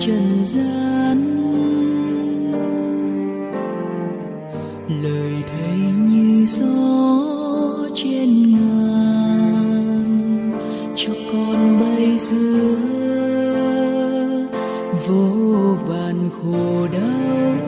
trần gian. Lời thầy như gió trên ngàn, cho con bay giữa vô vàn khổ đau.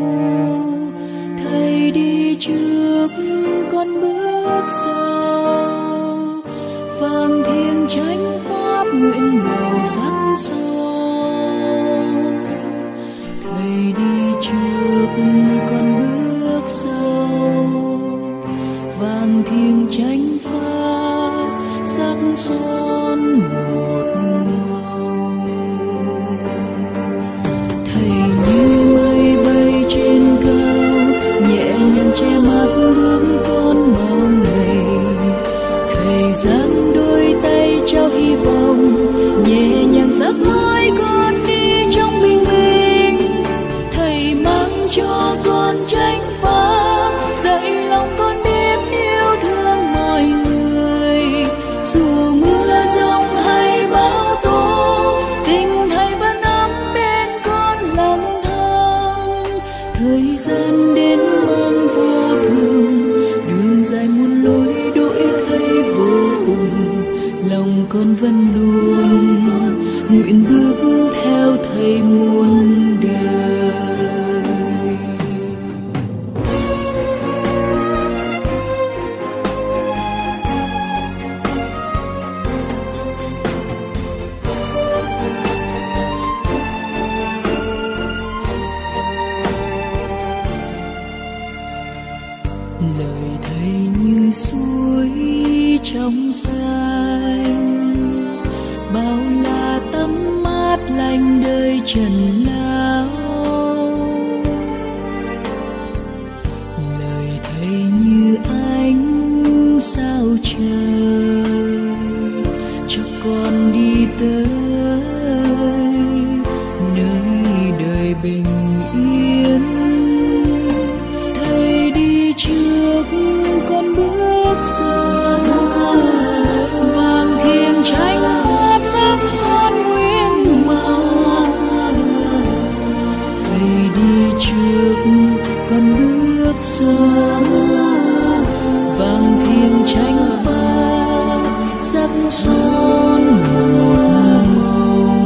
Thầy đi trước con bước sau, vang thiêng chánh pháp nguyện bầu sắc son. Thầy đi trước con bước sau, vang thiêng chánh pháp sắc son một màu. Thầy như mây bay trên cao, nhẹ nhàng che mắt bước con bao ngày. Thầy giang đôi tay trao hy vọng, nhẹ nhàng dắt lối con đi trong bình minh. Thầy mang cho con chánh pháp, dạy lòng con biết yêu thương mọi người. Dù mưa giông hay bão tố, tình thầy vẫn ấm bên con lặng thầm. Thời gian đến mang vô thường, đường dài muôn lối đổi thay vô cùng. Lòng con vẫn luôn nguyện bước theo thầy muôn đời. Lời thầy như suối trong xanh, bao la tắm mát lành đời trần lao. Lời thầy như ánh sao trời, cho con đi tới nơi đời bình yên. Thầy đi trước con bước sau, vàng thiêng chánh pháp sắc son nguyên màu. Thầy đi trước con bước sau, vàng thiêng chánh pháp sắc son một màu.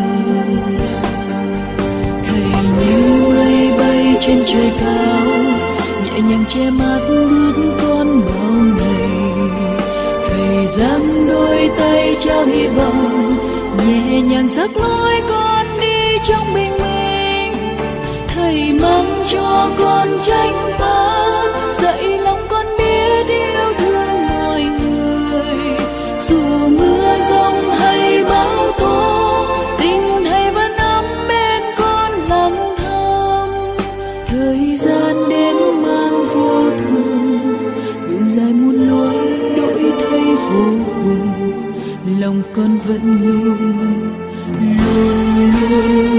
Thầy như mây bay trên trời cao, nhẹ nhàng che mắt bước con bao ngày. Thầy giang đôi tay trao hy vọng, nhẹ nhàng dắt lối con đi trong bình minh. Thầy mang cho con chánh pháp, dạy lòng con biết yêu thương mọi người. Dù mưa giông hay bão tố, tình thầy vẫn ấm bên con lặng thầm. Thời gian đến mang vô thường, đường dài muôn lối đổi thay vô cùng. Lòng con vẫn luôn luôn luôn